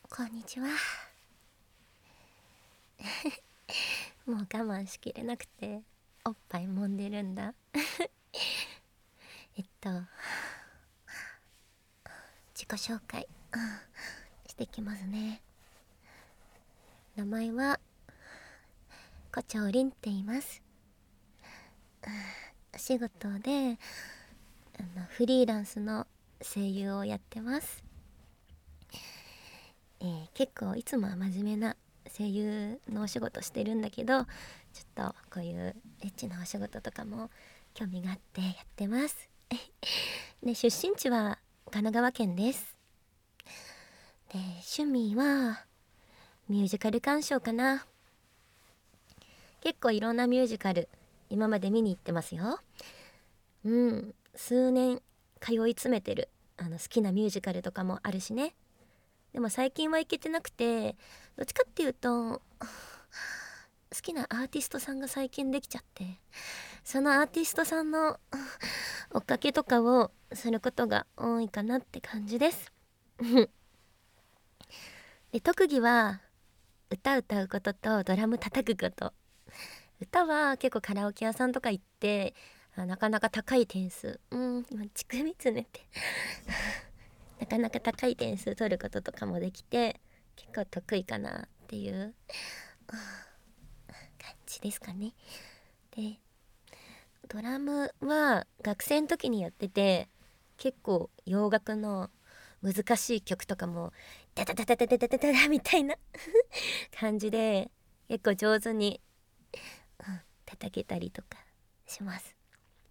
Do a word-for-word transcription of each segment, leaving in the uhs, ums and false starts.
こんにちは。もう我慢しきれなくておっぱい揉んでるんだ。えっと自己紹介してきますね。名前は胡蝶凛って言います。お仕事であのフリーランスの声優をやってます。えー、結構いつもは真面目な声優のお仕事してるんだけど、ちょっとこういうエッチなお仕事とかも興味があってやってます。で、出身地は神奈川県です。で、趣味はミュージカル鑑賞かな。結構いろんなミュージカル今まで見に行ってますよ。うん、数年通い詰めてるあの好きなミュージカルとかもあるしね。でも最近は行けてなくて、どっちかっていうと好きなアーティストさんが最近できちゃって、そのアーティストさんの追っかけとかをすることが多いかなって感じです。で、特技は歌歌うこととドラム叩くこと。歌は結構カラオケ屋さんとか行ってあなかなか高い点数、うん今乳首つねってなかなか高い点数取ることとかもできて、結構得意かなっていう感じですかね。で、ドラムは学生の時にやってて、結構洋楽の難しい曲とかもダダダダダダダダダダみたいな感じで結構上手に、うん、叩けたりとかします。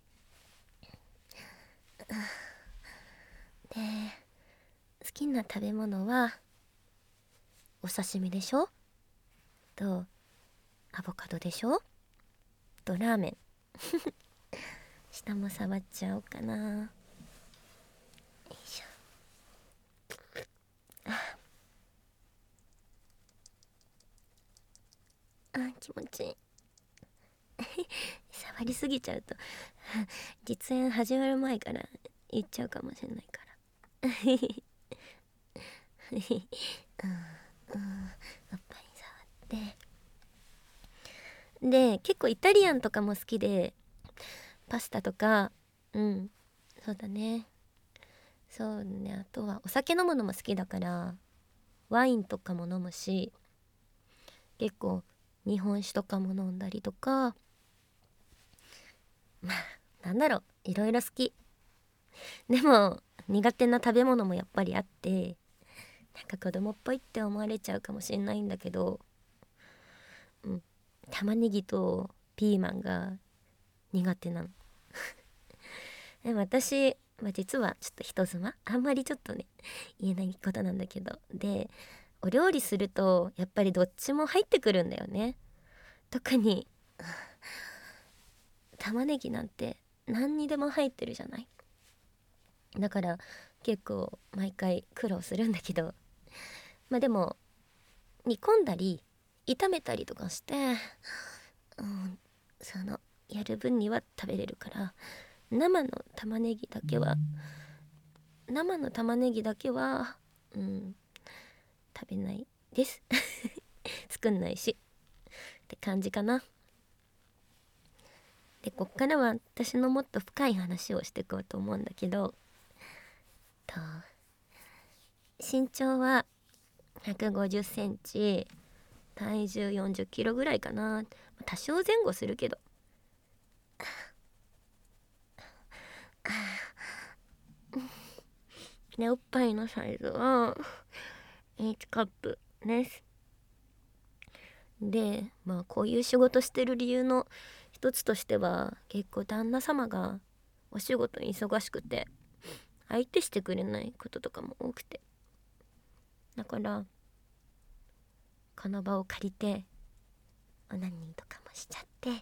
で、好きな食べ物はお刺身でしょ、とアボカドでしょ、とラーメン。下も触っちゃおうかな。よいしょ。ああ、気持ちいい。触りすぎちゃうと実演始まる前から言っちゃうかもしれないからうん、うん、おっぱい触ってで、結構イタリアンとかも好きで、パスタとか、うん、そうだね、そうね、あとはお酒飲むのも好きだからワインとかも飲むし、結構日本酒とかも飲んだりとか、まあなんだろう、いろいろ好き。でも苦手な食べ物もやっぱりあって、なんか子供っぽいって思われちゃうかもしれないんだけど、うん、玉ねぎとピーマンが苦手なの。でも私、まあ、実はちょっと人妻、あんまりちょっとね言えないことなんだけど、でお料理するとやっぱりどっちも入ってくるんだよね。特に玉ねぎなんて何にでも入ってるじゃない。だから結構毎回苦労するんだけど、まあでも煮込んだり炒めたりとかして、うん、そのやる分には食べれるから、生の玉ねぎだけは生の玉ねぎだけは、うん、食べないです作んないしって感じかな。で、こっからは私のもっと深い話をしていこうと思うんだけど、と身長はひゃくごじゅっセンチ、体重よんじゅっキロぐらいかな。多少前後するけど、でおっぱいのサイズは H カップです。で、まあこういう仕事してる理由の一つとしては、結構旦那様がお仕事に忙しくて相手してくれないこととかも多くて、だからこの場を借りてオナニーとかもしちゃって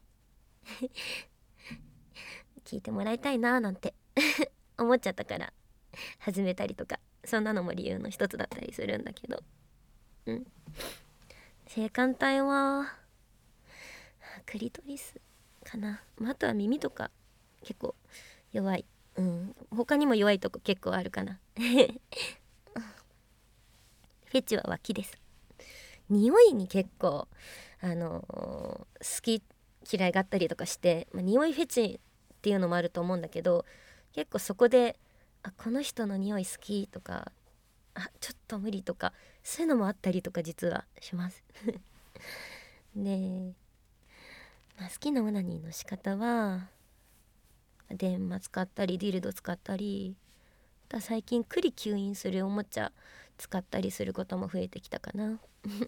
聞いてもらいたいなーなんて思っちゃったから始めたりとか、そんなのも理由の一つだったりするんだけど、うん、性感帯はクリトリスかな、まあ、あとは耳とか結構弱い、うん、他にも弱いとこ結構あるかなフェチは脇です。匂いに結構あの好き嫌いがあったりとかして、まあ、匂いフェチっていうのもあると思うんだけど、結構そこであこの人の匂い好きとか、あちょっと無理とか、そういうのもあったりとか実はしますで、まあ、好きなオナニーの仕方は電話使ったりディルド使ったり、あとは最近栗吸引するおもちゃ使ったりすることも増えてきたかな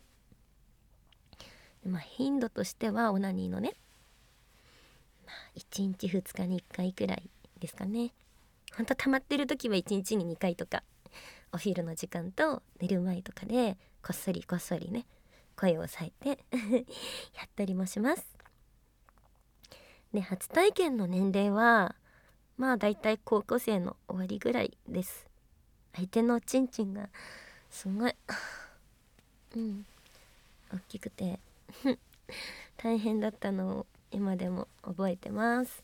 まあ頻度としてはオナニーのね、まあ、いちにちふつかにいっかいくらいですかね。ほんと溜まってる時はいちにちににかいとか、お昼の時間と寝る前とかでこっそりこっそりね声を抑えてやったりもします。で初体験の年齢はまあだいたい高校生の終わりぐらいです。相手のチンチンがすごいうん大きくて大変だったのを今でも覚えてます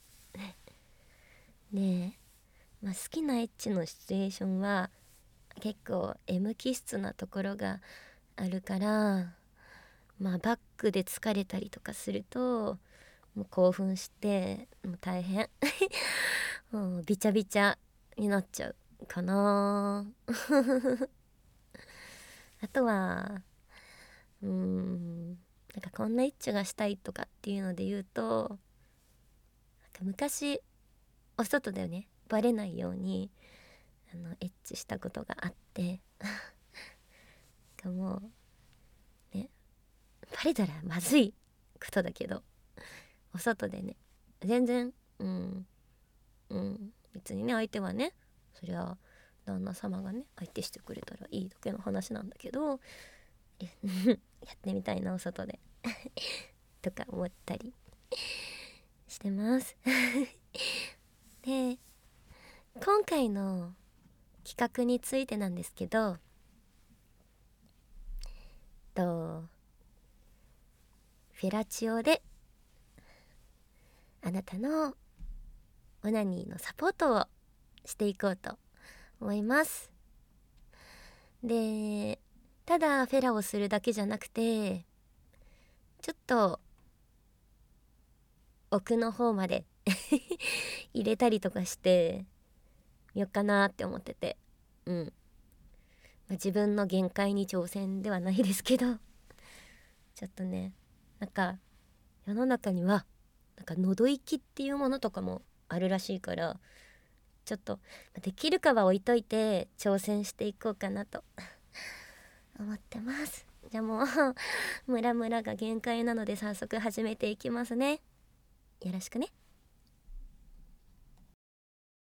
で、まあ、好きなエッチのシチュエーションは結構 M 気質なところがあるから、まあバックで疲れたりとかするともう興奮してもう大変もうビチャビチャになっちゃうかなあとはうーんなんかこんなエッチがしたいとかっていうので言うと、なんか昔お外でねバレないようにあのエッチしたことがあってかもうねバレたらまずいことだけど、お外でね全然うんうん別にね相手はねそりゃ旦那様がね相手してくれたらいいだけの話なんだけどやってみたいなお外でとか思ったりしてますで今回の企画についてなんですけど、とフェラチオであなたのオナニーのサポートをしていこうと思います。でただフェラをするだけじゃなくてちょっと奥の方まで入れたりとかしてみようかなって思ってて、うん、まあ、自分の限界に挑戦ではないですけどちょっとねなんか世の中にはなんか喉息っていうものとかもあるらしいから、ちょっとできるかは置いといて挑戦していこうかなと思ってます。じゃあもうムラムラが限界なので早速始めていきますね。よろしくね。